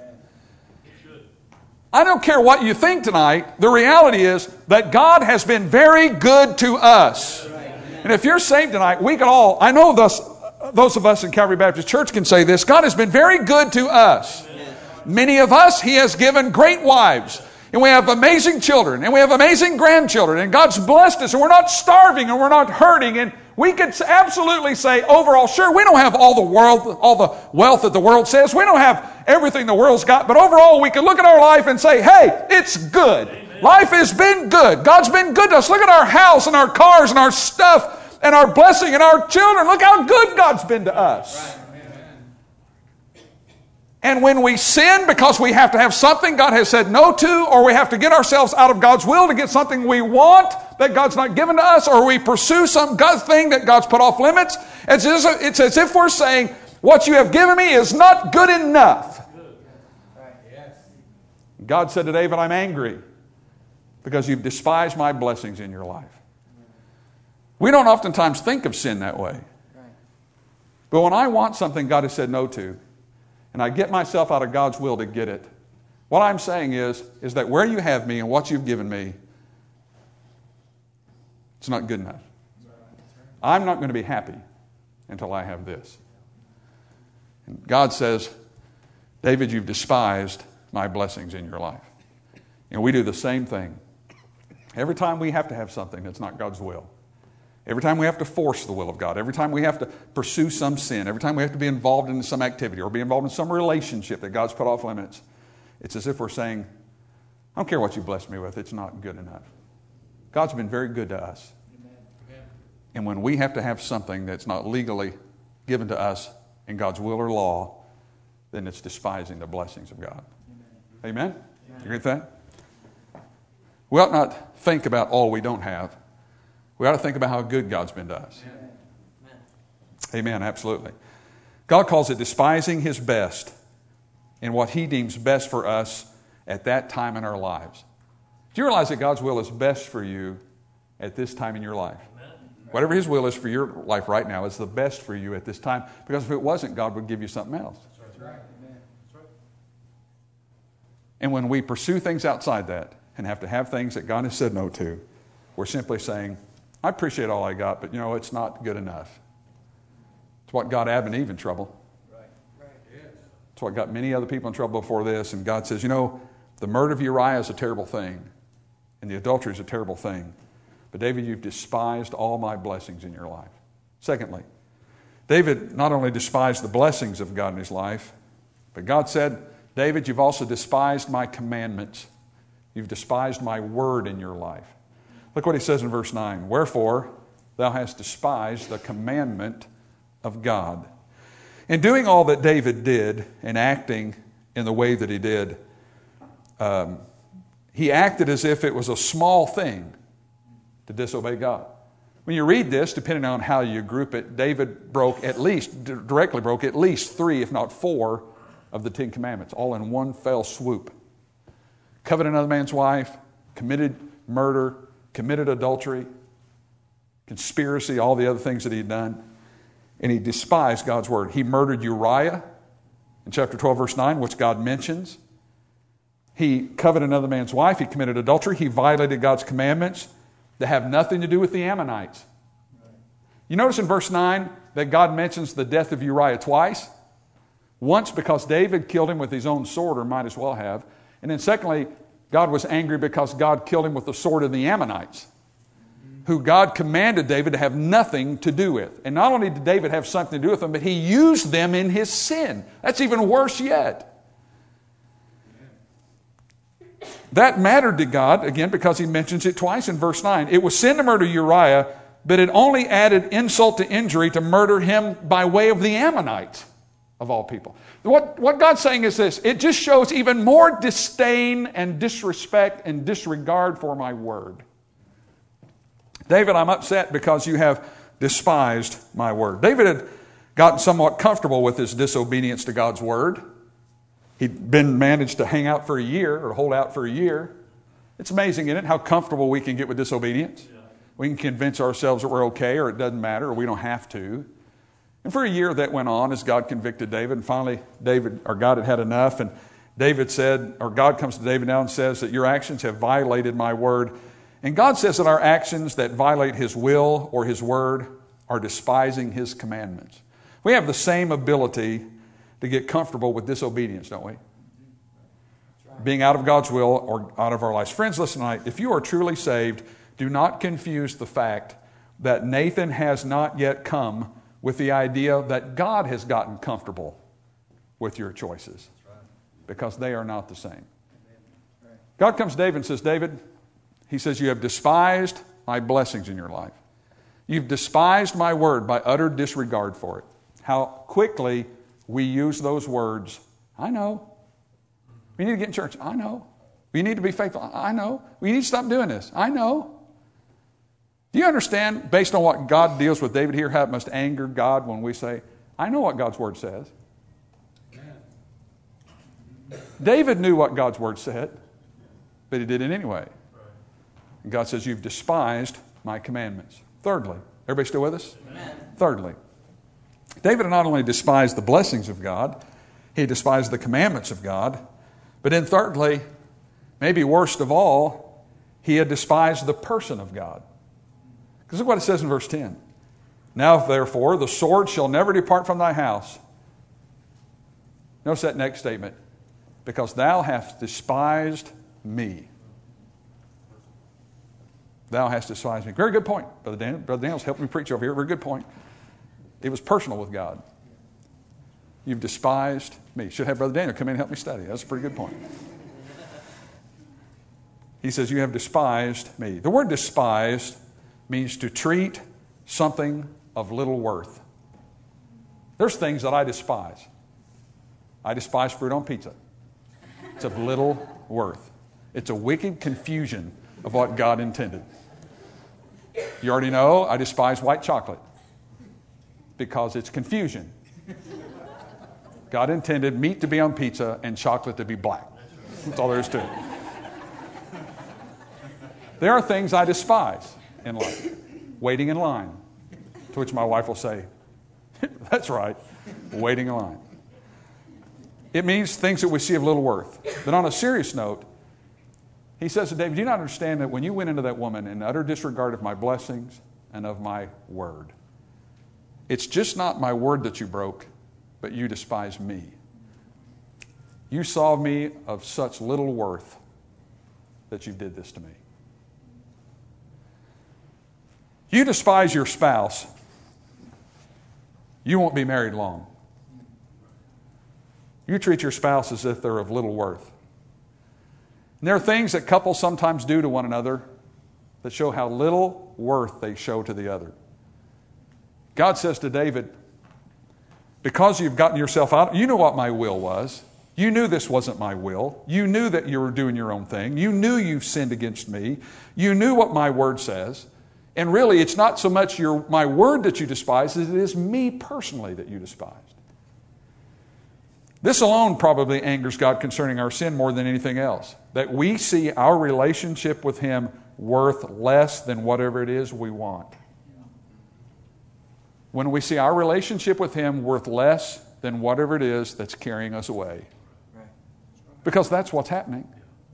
I don't care what you think tonight. The reality is that God has been very good to us. And if you're saved tonight, we can all, I know those of us in Calvary Baptist Church can say this, God has been very good to us. Many of us, He has given great wives. And we have amazing children. And we have amazing grandchildren. And God's blessed us. And we're not starving and we're not hurting. And we could absolutely say overall, sure, we don't have all the wealth that the world says. We don't have everything the world's got. But overall, we can look at our life and say, hey, it's good. Amen. Life has been good. God's been good to us. Look at our house and our cars and our stuff and our blessing and our children. Look how good God's been to us. Right. And when we sin because we have to have something God has said no to, or we have to get ourselves out of God's will to get something we want that God's not given to us, or we pursue some God thing that God's put off limits, it's as if we're saying, what you have given me is not good enough. God said to David, I'm angry because you've despised my blessings in your life. We don't oftentimes think of sin that way. But when I want something God has said no to, and I get myself out of God's will to get it, what I'm saying is that where you have me and what you've given me, it's not good enough. I'm not going to be happy until I have this. And God says, David, you've despised my blessings in your life. And we do the same thing. Every time we have to have something that's not God's will, every time we have to force the will of God, every time we have to pursue some sin, every time we have to be involved in some activity or be involved in some relationship that God's put off limits, it's as if we're saying, I don't care what you blessed me with, it's not good enough. God's been very good to us. Amen. And when we have to have something that's not legally given to us in God's will or law, then it's despising the blessings of God. Amen? Amen? You agree with that? We ought not think about all we don't have. We ought to think about how good God's been to us. Amen. Amen, absolutely. God calls it despising His best in what He deems best for us at that time in our lives. Do you realize that God's will is best for you at this time in your life? Amen. Whatever His will is for your life right now is the best for you at this time, because if it wasn't, God would give you something else. That's right. Amen. That's right. And when we pursue things outside that and have to have things that God has said no to, we're simply saying, I appreciate all I got, but it's not good enough. It's what got Adam and Eve in trouble. Right. Yes. It's what got many other people in trouble before this. And God says, the murder of Uriah is a terrible thing, and the adultery is a terrible thing. But David, you've despised all my blessings in your life. Secondly, David not only despised the blessings of God in his life, but God said, David, you've also despised my commandments. You've despised my word in your life. Look what he says in verse 9. Wherefore, thou hast despised the commandment of God. In doing all that David did and acting in the way that he did, he acted as if it was a small thing to disobey God. When you read this, depending on how you group it, David directly broke at least 3, if not 4, of the 10 commandments, all in one fell swoop. Coveted another man's wife, committed murder, committed adultery, conspiracy, all the other things that he'd done. And he despised God's word. He murdered Uriah in chapter 12, verse 9, which God mentions. He coveted another man's wife. He committed adultery. He violated God's commandments that have nothing to do with the Ammonites. You notice in verse 9 that God mentions the death of Uriah twice. Once because David killed him with his own sword, or might as well have. And then secondly, God was angry because God killed him with the sword of the Ammonites, who God commanded David to have nothing to do with. And not only did David have something to do with them, but he used them in his sin. That's even worse yet. That mattered to God, again, because he mentions it twice in verse 9. It was sin to murder Uriah, but it only added insult to injury to murder him by way of the Ammonites, of all people. What God's saying is this: it just shows even more disdain and disrespect and disregard for my word. David, I'm upset because you have despised my word. David had gotten somewhat comfortable with his disobedience to God's word. He'd managed to hang out for a year or hold out for a year. It's amazing, isn't it, how comfortable we can get with disobedience? Yeah. We can convince ourselves that we're okay, or it doesn't matter, or we don't have to. And for a year that went on as God convicted David, and finally God had had enough, and David said, or God comes to David now and says that your actions have violated my word. And God says that our actions that violate his will or his word are despising his commandments. We have the same ability to get comfortable with disobedience, don't we? Being out of God's will or out of our lives. Friends, listen tonight. If you are truly saved, do not confuse the fact that Nathan has not yet come with the idea that God has gotten comfortable with your choices, because they are not the same. God comes to David and says, David, he says, you have despised my blessings in your life. You've despised my word by utter disregard for it. How quickly we use those words. I know. We need to get in church. I know. We need to be faithful. I know. We need to stop doing this. I know. Do you understand, based on what God deals with David here, how it must anger God when we say, I know what God's word says. David knew what God's word said, but he did it anyway. And God says, you've despised my commandments. Thirdly, everybody still with us? Amen. Thirdly, David not only despised the blessings of God, he despised the commandments of God, but then thirdly, maybe worst of all, he had despised the person of God. Because look what it says in verse 10. Now, therefore, the sword shall never depart from thy house. Notice that next statement. Because thou hast despised me. Thou hast despised me. Very good point, Brother Daniel. Brother Daniel's helping me preach over here. Very good point. It was personal with God. You've despised me. Should have Brother Daniel come in and help me study. That's a pretty good point. He says, you have despised me. The word despised means to treat something of little worth. There's things that I despise. I despise fruit on pizza. It's of little worth. It's a wicked confusion of what God intended. You already know I despise white chocolate because it's confusion. God intended meat to be on pizza and chocolate to be black. That's all there is to it. There are things I despise in life. Waiting in line. To which my wife will say, that's right, waiting in line. It means things that we see of little worth. But on a serious note, he says to David, do you not understand that when you went into that woman in utter disregard of my blessings and of my word, it's just not my word that you broke, but you despise me. You saw me of such little worth that you did this to me. You despise your spouse you won't be married long. You treat your spouse as if they're of little worth. And there are things that couples sometimes do to one another that show how little worth they show to the other. God says to David, because you've gotten yourself out, you know what my will was. You knew this wasn't my will. You knew that you were doing your own thing. You knew you've sinned against me. You knew what my word says. And really, it's not so much my word that you despise as it is me personally that you despised. This alone probably angers God concerning our sin more than anything else. That we see our relationship with Him worth less than whatever it is we want. When we see our relationship with Him worth less than whatever it is that's carrying us away. Because that's what's happening.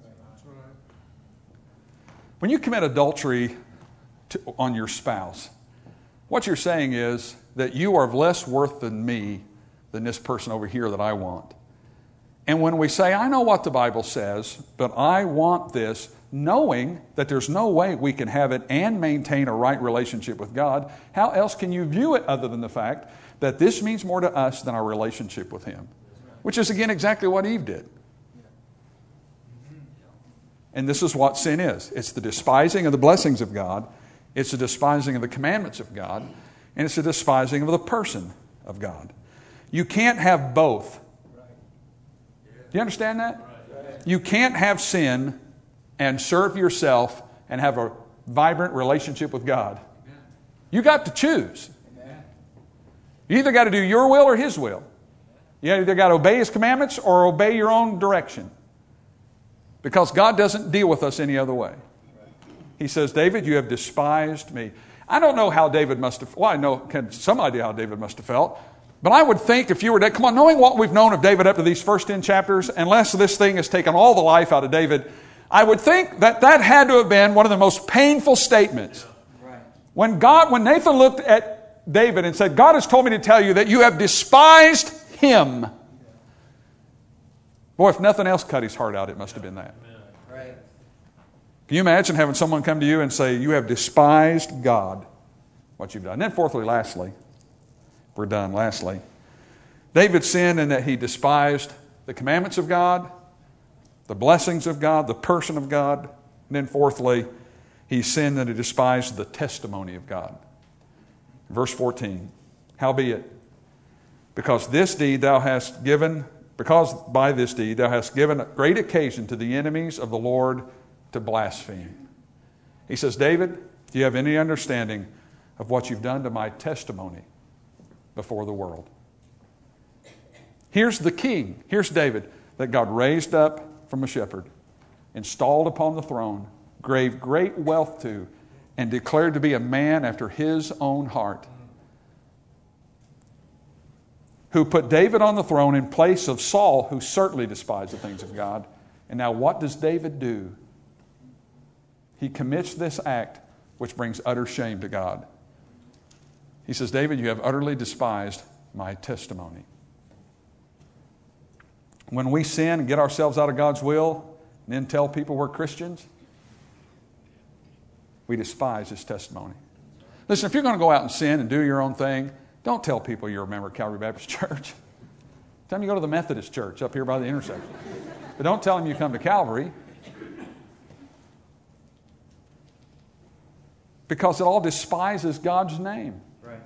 When you commit adultery on your spouse, what you're saying is that you are of less worth than me, than this person over here that I want. And when we say, I know what the Bible says, but I want this, knowing that there's no way we can have it and maintain a right relationship with God, how else can you view it other than the fact that this means more to us than our relationship with Him? Which is, again, exactly what Eve did. And this is what sin is. It's the despising of the blessings of God. It's the despising of the commandments of God. And it's the despising of the person of God. You can't have both. Do you understand that? You can't have sin and serve yourself and have a vibrant relationship with God. You got to choose. You either got to do your will or His will. You either got to obey His commandments or obey your own direction. Because God doesn't deal with us any other way. He says, David, you have despised me. I don't know how David must have, well, I know some idea how David must have felt. But I would think if you were, come on, knowing what we've known of David up to these first 10 chapters, unless this thing has taken all the life out of David, I would think that that had to have been one of the most painful statements. When Nathan looked at David and said, God has told me to tell you that you have despised him. Boy, if nothing else cut his heart out, it must have been that. Right. Can you imagine having someone come to you and say, you have despised God, what you've done? And then fourthly, lastly, we're done, lastly, David sinned in that he despised the commandments of God, the blessings of God, the person of God. And then fourthly, he sinned that he despised the testimony of God. Verse 14, howbeit, because by this deed thou hast given great occasion to the enemies of the Lord to blaspheme. He says, David, do you have any understanding of what you've done to my testimony before the world? Here's the king. Here's David that God raised up from a shepherd, installed upon the throne, gave great wealth to, and declared to be a man after his own heart, who put David on the throne in place of Saul, who certainly despised the things of God. And now what does David do? He commits this act which brings utter shame to God. He says, David, you have utterly despised my testimony. When we sin and get ourselves out of God's will and then tell people we're Christians, we despise His testimony. Listen, if you're going to go out and sin and do your own thing, don't tell people you're a member of Calvary Baptist Church. Tell them you go to the Methodist Church up here by the intersection. But don't tell them you come to Calvary. Because it all despises God's name. Right.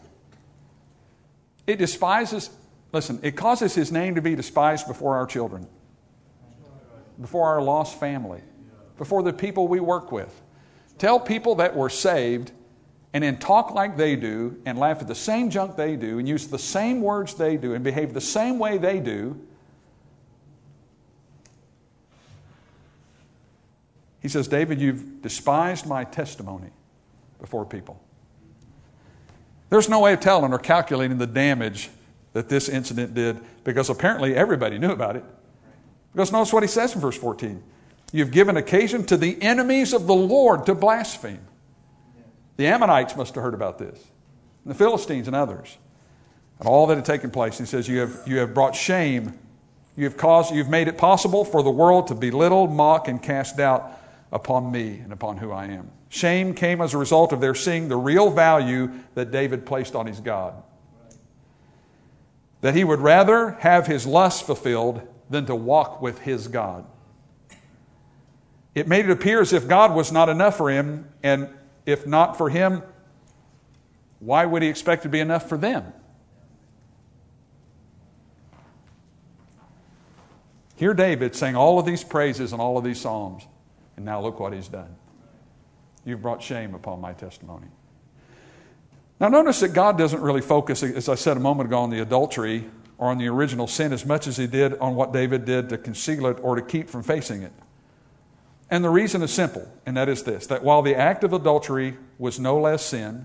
It despises, listen, it causes His name to be despised before our children, before our lost family, before the people we work with. Tell people that we're saved and then talk like they do and laugh at the same junk they do and use the same words they do and behave the same way they do. He says, David, you've despised my testimony before people. There's no way of telling or calculating the damage that this incident did, because apparently everybody knew about it. Because notice what he says in verse 14. You've given occasion to the enemies of the Lord to blaspheme. The Ammonites must have heard about this, and the Philistines and others, and all that had taken place. He says, you have brought shame. You've made it possible for the world to belittle, mock, and cast doubt upon me and upon who I am. Shame came as a result of their seeing the real value that David placed on his God. that he would rather have his lust fulfilled than to walk with his God. It made it appear as if God was not enough for him, and if not for him, why would he expect to be enough for them? Here David sang all of these praises and all of these psalms, and now look what he's done. You've brought shame upon my testimony. Now notice that God doesn't really focus, as I said a moment ago, on the adultery or on the original sin as much as he did on what David did to conceal it or to keep from facing it. And the reason is simple, and that is this, that while the act of adultery was no less sin,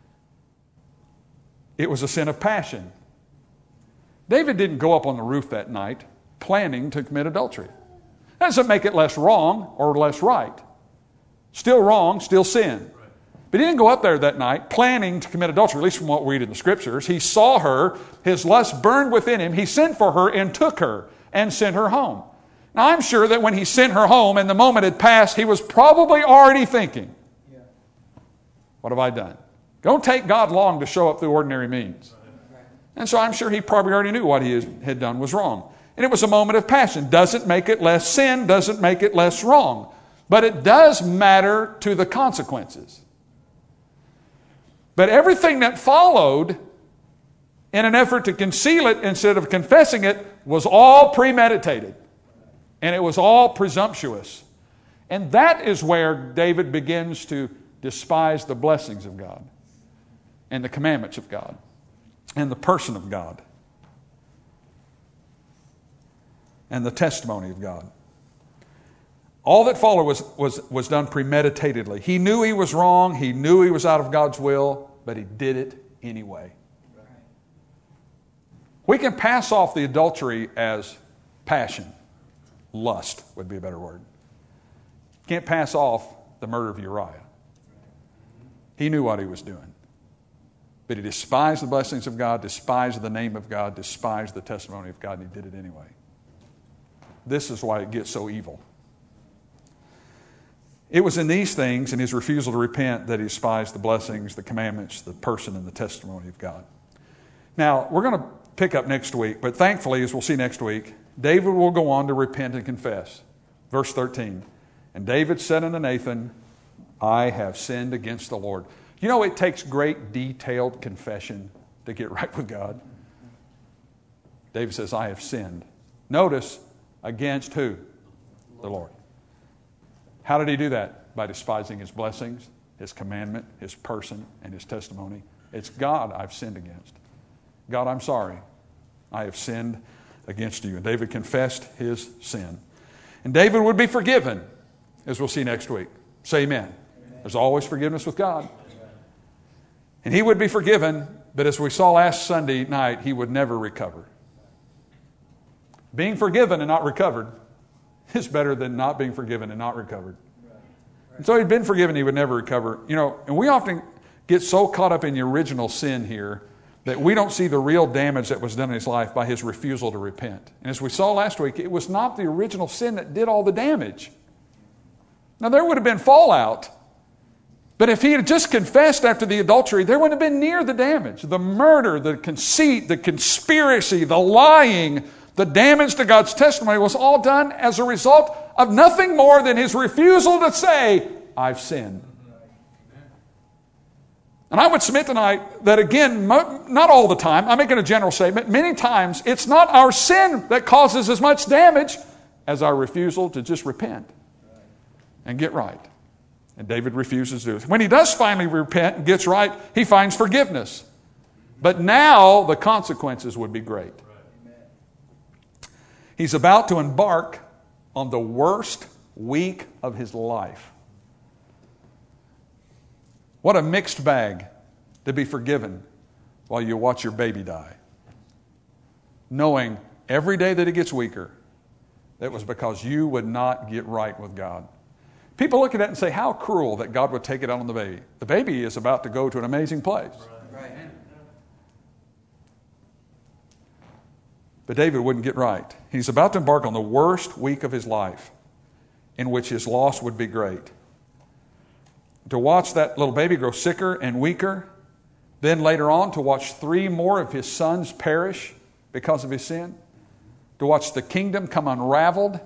it was a sin of passion. David didn't go up on the roof that night planning to commit adultery. That doesn't make it less wrong or less right. Still wrong, still sin. But he didn't go up there that night planning to commit adultery, at least from what we read in the Scriptures. He saw her, his lust burned within him. He sent for her and took her and sent her home. Now I'm sure that when he sent her home and the moment had passed, he was probably already thinking, what have I done? Don't take God long to show up through ordinary means. And so I'm sure he probably already knew what he had done was wrong. And it was a moment of passion. Doesn't make it less sin, doesn't make it less wrong. But it does matter to the consequences. But everything that followed in an effort to conceal it instead of confessing it was all premeditated. And it was all presumptuous. And that is where David begins to despise the blessings of God and the commandments of God and the person of God and the testimony of God. All that followed was done premeditatedly. He knew he was wrong. He knew he was out of God's will, but he did it anyway. We can pass off the adultery as passion. Lust would be a better word. Can't pass off the murder of Uriah. He knew what he was doing. But he despised the blessings of God, despised the name of God, despised the testimony of God, and he did it anyway. This is why it gets so evil. It was in these things, in his refusal to repent, that he despised the blessings, the commandments, the person, and the testimony of God. Now, we're going to pick up next week, but thankfully, as we'll see next week, David will go on to repent and confess. Verse 13, and David said unto Nathan, I have sinned against the Lord. You know, it takes great detailed confession to get right with God. David says, I have sinned. Notice, against who? The Lord. How did he do that? By despising his blessings, his commandment, his person, and his testimony. It's God I've sinned against. God, I'm sorry. I have sinned against you. And David confessed his sin. And David would be forgiven, as we'll see next week. Say amen. Amen. There's always forgiveness with God. And he would be forgiven, but as we saw last Sunday night, he would never recover. Being forgiven and not recovered is better than not being forgiven and not recovered. And so he'd been forgiven, he would never recover. You know, and we often get so caught up in the original sin here that we don't see the real damage that was done in his life by his refusal to repent. And as we saw last week, it was not the original sin that did all the damage. Now, there would have been fallout. But if he had just confessed after the adultery, there wouldn't have been near the damage. The murder, the conceit, the conspiracy, the lying, the damage to God's testimony was all done as a result of nothing more than his refusal to say, I've sinned. And I would submit tonight that again, not all the time, I'm making a general statement, many times it's not our sin that causes as much damage as our refusal to just repent and get right. And David refuses to do it. When he does finally repent and gets right, he finds forgiveness. But now the consequences would be great. He's about to embark on the worst week of his life. What a mixed bag to be forgiven while you watch your baby die. Knowing every day that it gets weaker, that was because you would not get right with God. People look at that and say, how cruel that God would take it out on the baby. The baby is about to go to an amazing place. Right. But David wouldn't get right. He's about to embark on the worst week of his life, in which his loss would be great. To watch that little baby grow sicker and weaker, then later on to watch 3 more of his sons perish because of his sin, to watch the kingdom come unraveled,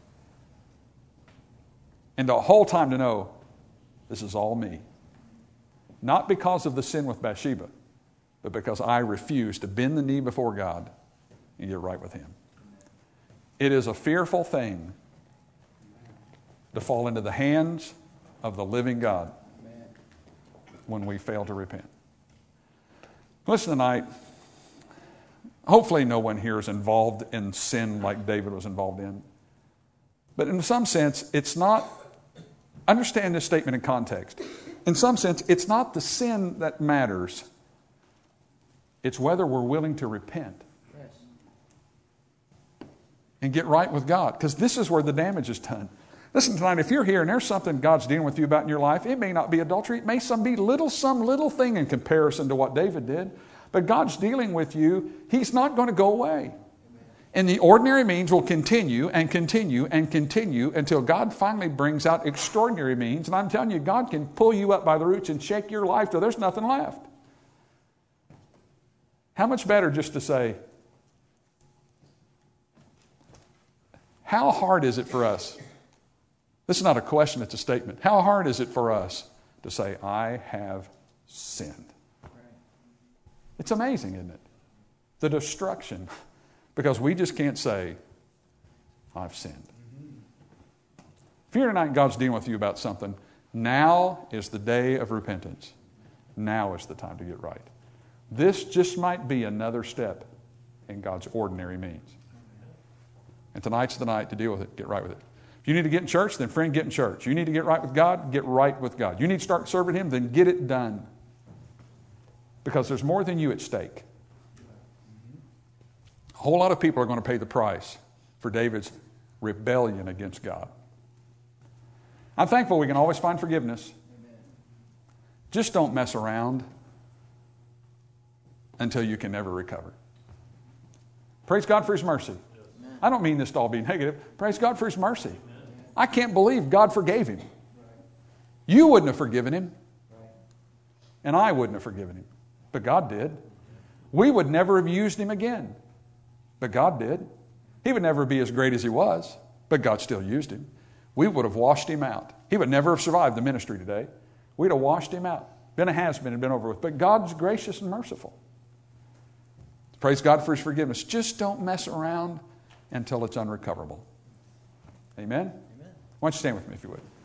and the whole time to know this is all me. Not because of the sin with Bathsheba, but because I refuse to bend the knee before God and get right with him. It is a fearful thing to fall into the hands of the living God when we fail to repent. Listen tonight, hopefully no one here is involved in sin like David was involved in. But in some sense, it's not, understand this statement in context. In some sense, it's not the sin that matters. It's whether we're willing to repent and get right with God. Because this is where the damage is done. Listen tonight, if you're here and there's something God's dealing with you about in your life, it may not be adultery. It may be some little thing in comparison to what David did. But God's dealing with you. He's not going to go away. And the ordinary means will continue and continue and continue until God finally brings out extraordinary means. And I'm telling you, God can pull you up by the roots and shake your life till there's nothing left. How much better just to say, how hard is it for us? This is not a question, it's a statement. How hard is it for us to say, I have sinned? It's amazing, isn't it? The destruction. Because we just can't say, I've sinned. If you're here tonight and God's dealing with you about something, now is the day of repentance. Now is the time to get right. This just might be another step in God's ordinary means. And tonight's the night to deal with it, get right with it. If you need to get in church, then friend, get in church. You need to get right with God, get right with God. You need to start serving him, then get it done. Because there's more than you at stake. A whole lot of people are going to pay the price for David's rebellion against God. I'm thankful we can always find forgiveness. Just don't mess around until you can never recover. Praise God for his mercy. I don't mean this to all be negative. Praise God for his mercy. I can't believe God forgave him. You wouldn't have forgiven him. And I wouldn't have forgiven him. But God did. We would never have used him again. But God did. He would never be as great as he was. But God still used him. We would have washed him out. He would never have survived the ministry today. We'd have washed him out. Been a has-been and been over with. But God's gracious and merciful. Praise God for his forgiveness. Just don't mess around until it's unrecoverable. Amen? Why don't you stand with me if you would.